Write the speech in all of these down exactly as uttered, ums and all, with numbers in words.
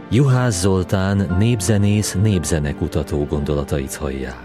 Juhász Zoltán népzenész, népzenekutató gondolatait hallják.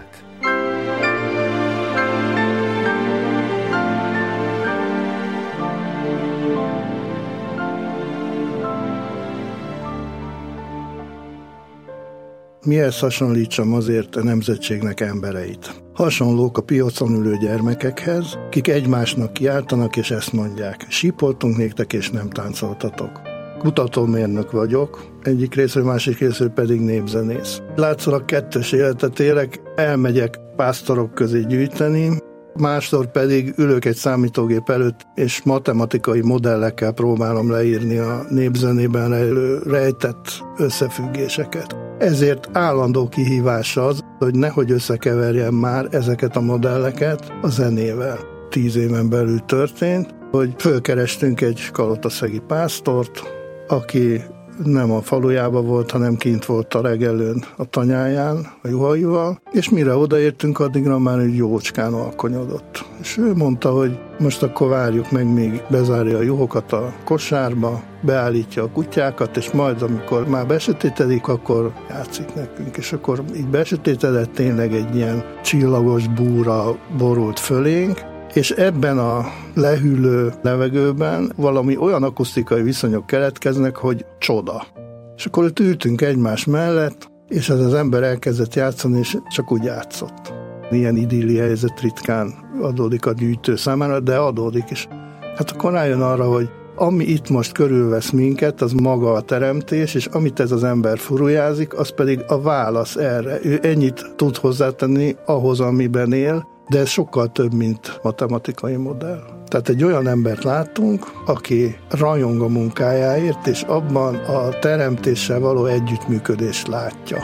Mihez hasonlítsam azért a nemzetségnek embereit? Hasonlók a piacon ülő gyermekekhez, kik egymásnak kiáltanak és ezt mondják: sípoltunk néktek és nem táncoltatok. Kutatómérnök vagyok, egyik részről, másik részről pedig népzenész. Látszólag kettős életet élek, elmegyek pásztorok közé gyűjteni, másszor pedig ülök egy számítógép előtt, és matematikai modellekkel próbálom leírni a népzenében rejlő rejtett összefüggéseket. Ezért állandó kihívás az, hogy nehogy összekeverjem már ezeket a modelleket a zenével. Tíz éven belül történt, hogy fölkerestünk egy kalotaszegi pásztort, aki nem a falujában volt, hanem kint volt a regelőn a tanyáján, a juhaival, és mire odaértünk, addigra már egy jócskán alkonyodott. És ő mondta, hogy most akkor várjuk meg, még bezárja a juhokat a kosárba, beállítja a kutyákat, és majd, amikor már besötétedik, akkor játszik nekünk. És akkor így besötétedett, tényleg egy ilyen csillagos búra borult fölénk, és ebben a lehűlő levegőben valami olyan akusztikai viszonyok keletkeznek, hogy csoda. És akkor ott ültünk egymás mellett, és ez az ember elkezdett játszani, és csak úgy játszott. Ilyen idilli helyzet ritkán adódik a gyűjtő számára, de adódik is. Hát akkor rájön arra, hogy ami itt most körülvesz minket, az maga a teremtés, és amit ez az ember furujázik, az pedig a válasz erre. Ő ennyit tud hozzátenni ahhoz, amiben él, de ez sokkal több, mint matematikai modell. Tehát egy olyan embert látunk, aki rajong a munkájáért, és abban a teremtéssel való együttműködést látja.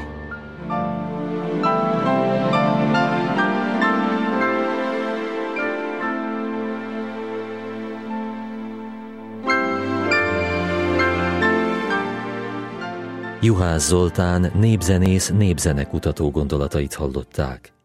Juhász Zoltán népzenész, népzenekutató gondolatait hallották.